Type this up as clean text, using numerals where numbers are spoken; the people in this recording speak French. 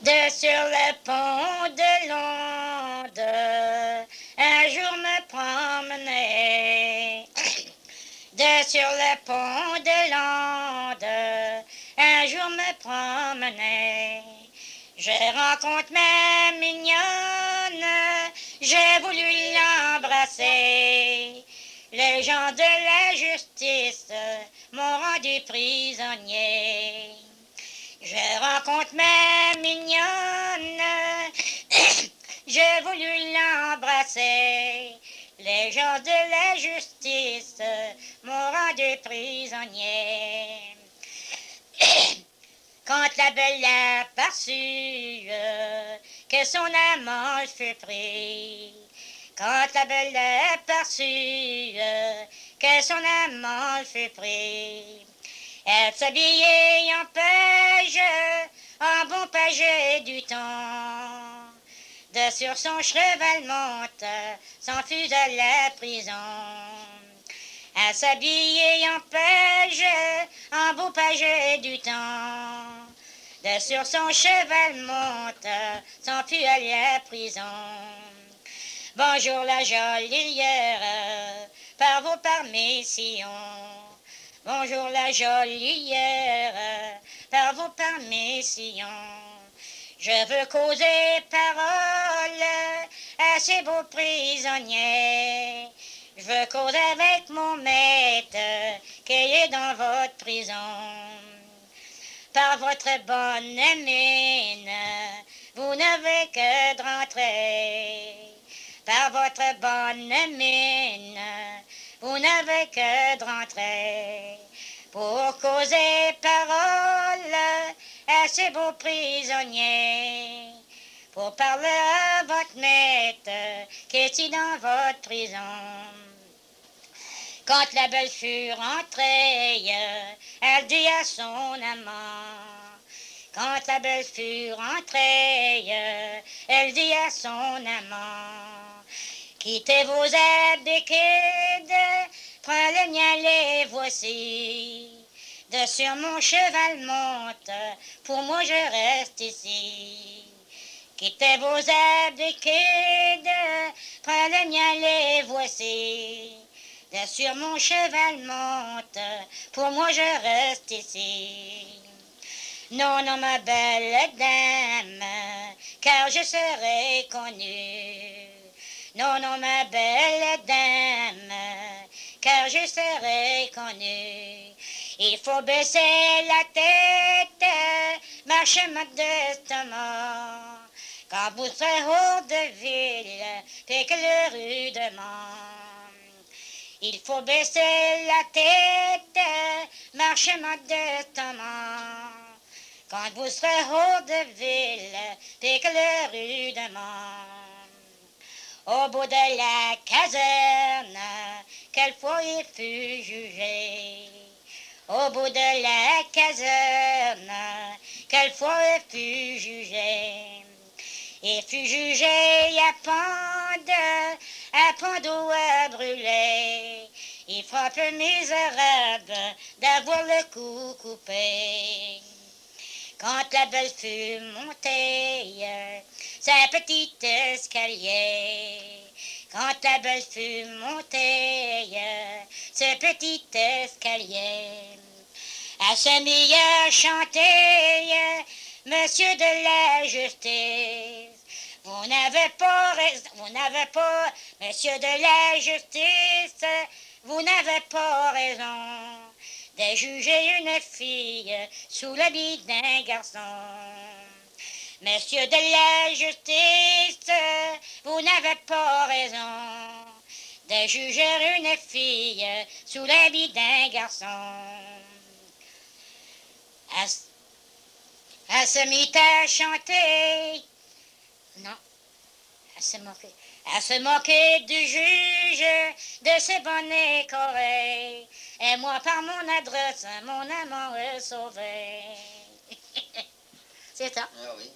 De sur le pont de l'onde, un jour me promenais. De sur le pont de l'onde, un jour me promenais. Je rencontre ma mignonne, j'ai voulu l'embrasser. Les gens de la justice m'ont rendu prisonnier. Je rencontre ma mignonne, j'ai voulu l'embrasser. Les gens de la justice m'ont rendu prisonnier. Quand la belle a aperçu que son amant fut pris, quand la belle a aperçu que son amant fut pris, elle s'habillait en page, en bon page du temps. De sur son cheval monte, s'enfuit à la prison. Elle s'habillait en page, en beau page du temps. De sur son cheval monte, s'enfuit à la prison. Bonjour la jolière, par vos permissions. Bonjour la jolière, par vos permissions. Je veux causer parole à ces beaux prisonniers. Je veux causer avec mon maître qui est dans votre prison. Par votre bonne mine, vous n'avez que de rentrer. Par votre bonne mine, vous n'avez que de rentrer. Pour causer parole à ces beaux prisonniers. Pour parler à votre maître qui est ici dans votre prison. Quand la belle fut rentrée, elle dit à son amant. Quand la belle fut rentrée, elle dit à son amant. Quittez vos habitudes, prenez les miens, les voici. De sur mon cheval monte, pour moi je reste ici. Quittez vos habitudes, prenez les miens, les voici. De sur mon cheval monte, pour moi je reste ici. Non, non, ma belle dame, car je serai connue. Non, non, ma belle dame, car je serai connue. Il faut baisser la tête, marcher modestement. Quand vous serez hors de ville, puis que le rudement. Il faut baisser la tête, marcher modestement. Quand vous serez hors de ville, puis que le rudement. Au bout de la caserne, quelquefois il fut jugé. Au bout de la caserne, quelquefois il fut jugé. Il fut jugé à pendre ou à brûler. Il frappe misérable d'avoir le cou coupé. Quand la belle fut montée, sa petite escalier. Quand la belle fut montée, ce petit escalier. Elle se mit à chanter, Monsieur de la justice. Vous n'avez pas raison, vous n'avez pas, Monsieur de la justice, vous n'avez pas raison de juger une fille sous l'habit d'un garçon. Monsieur de la justice, vous n'avez pas raison de juger une fille sous l'habit d'un garçon. Elle se mit à chanter, non, elle se moquait. Elle se moquait du juge, de ses bonnets corés. Et moi, par mon adresse, mon amant est sauvé. C'est ça. Ah oui.